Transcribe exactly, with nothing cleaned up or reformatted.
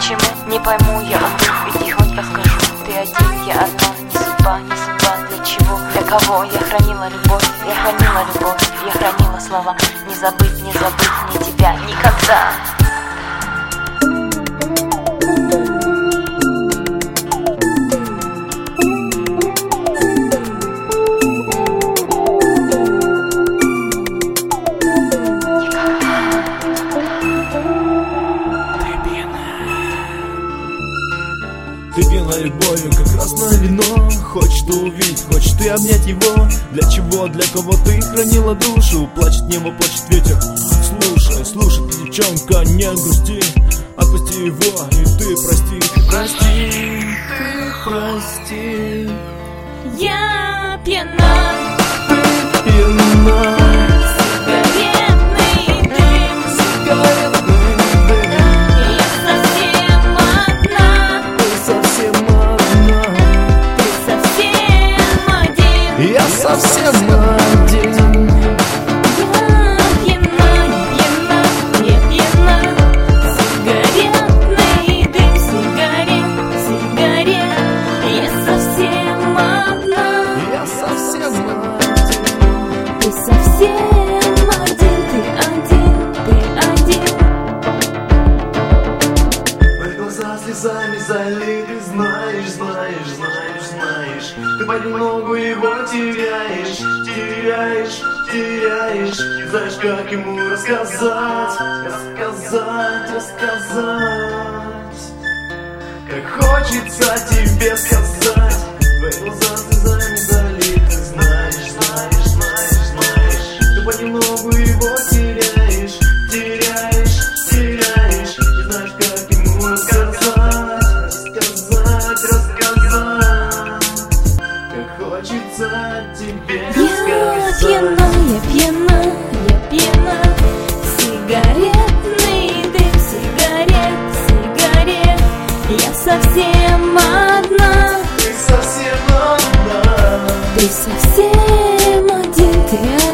почему, не пойму, я умру и тихонько скажу. Ты один, я одна, не судьба, не судьба, для чего, для кого? Я хранила любовь, я хранила любовь, я хранила слова. Не забыть, не забыть мне тебя никогда. Ты пьяна любовью, как красное вино. Хочешь ты увидеть, хочешь ты обнять его. Для чего, для кого ты хранила душу? Плачет небо, плачет ветер. Слушай, слушай, ты, девчонка, не грусти. Отпусти его, и ты прости. Ты прости, ты прости. Я пьяна, Ты пьяна. сигаретный дым, Сигаретный дым. я совсем одна. Ты совсем один. Я совсем один. Я пьяна, я пьяна, я пьяна. Сигаретный дым, сигарет, сигарет. Я совсем одна. Я совсем один. Ты совсем один, ты один, ты один. Мои глаза слезами залиты, знаешь, знаешь, знаешь, знаешь. Ты понемногу его теряешь, теряешь, теряешь. Не знаешь, как ему рассказать, рассказать, рассказать. Как хочется тебе сказать. Твои глаза слезами залиты, знаешь, знаешь, знаешь, знаешь. Ты понемногу его теряешь, теряешь, теряешь. Не знаешь, как ему рассказать, рассказать, рассказать. Как хочется тебе Я сказать. пьяна, я пьяна, я пьяна. Сигаретный дым, сигарет, сигарет. Я совсем одна. Ты совсем одна. Ты совсем один, ты